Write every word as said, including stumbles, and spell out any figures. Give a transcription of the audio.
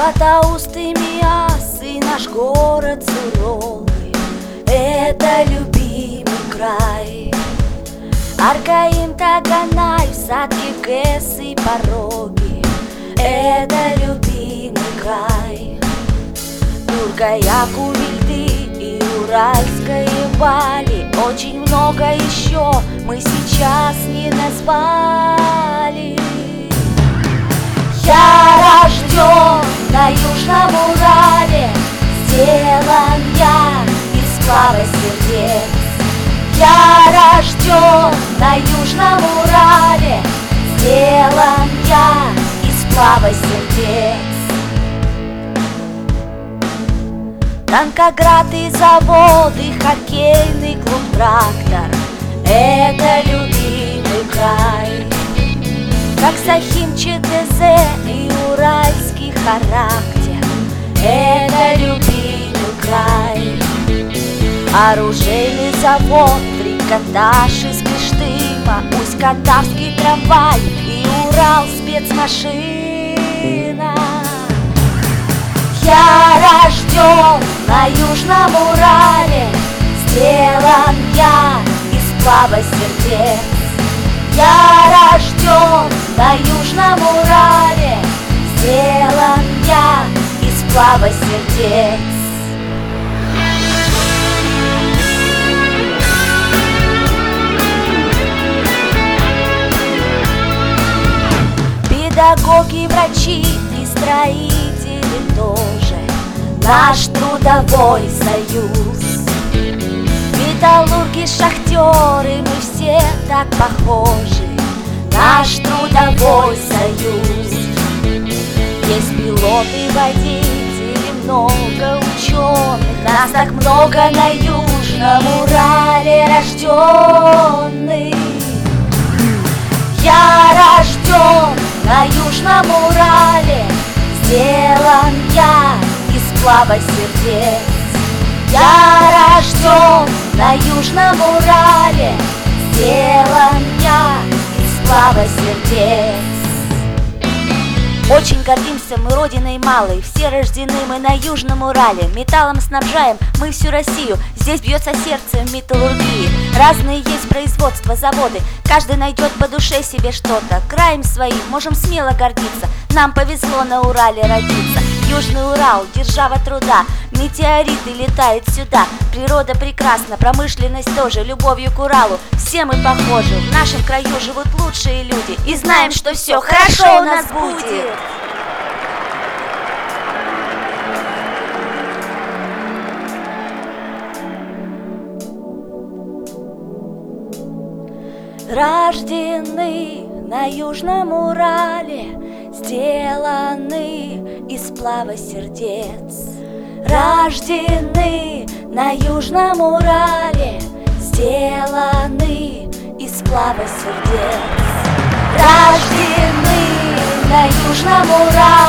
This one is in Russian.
Златоустый Миас и наш город суровый — это любимый край. Аркаим, Таганай, Садки, Гэс и Пороги — это любимый край. Нургаяку, Вильды и Уральское Вали, очень много еще мы сейчас не назвали. Я рожден на Южном Урале, сделан я из сплава сердец. Я рожден на Южном Урале, сделан я из сплава сердец. Танкоград и заводы, хоккейный клуб «Трактор» — это любимый край. Как Сахим, ЧТЗ и уральский характер — это любимый край. Оружейный завод, трикотаж из Кыштыма, Усть-Катавский трамвай и Урал спецмашина. Я рожден на Южном Урале, сделан я из сплава сердец. Я рожден на Южном Урале, сделан я из сплава сердец. Педагоги, врачи и строители тоже наш трудовой союз. Металлурги, шахтеры, мы все так похожи, наш трудовой союз. Есть пилоты, водители, много ученых, нас так много на Южном Урале рожденных. Я рожден на Южном Урале, сделан я из сплава сердец. Я рожден на Южном Урале, сделан я из сплава сердец. Очень гордимся мы родиной малой, все рождены мы на Южном Урале. Металлом снабжаем мы всю Россию, здесь бьется сердце металлургии. Разные есть производства, заводы, каждый найдет по душе себе что-то. Краем своим можем смело гордиться, нам повезло на Урале родиться. Южный Урал, держава труда, метеориты летают сюда. Природа прекрасна, промышленность тоже, любовью к Уралу все мы похожи. В нашем краю живут лучшие люди, и знаем, что все хорошо у нас будет. Рождены на Южном Урале, сделаны из сплава сердец. Рождены на Южном Урале, сделаны из сплава сердец. Рождены на Южном Урале.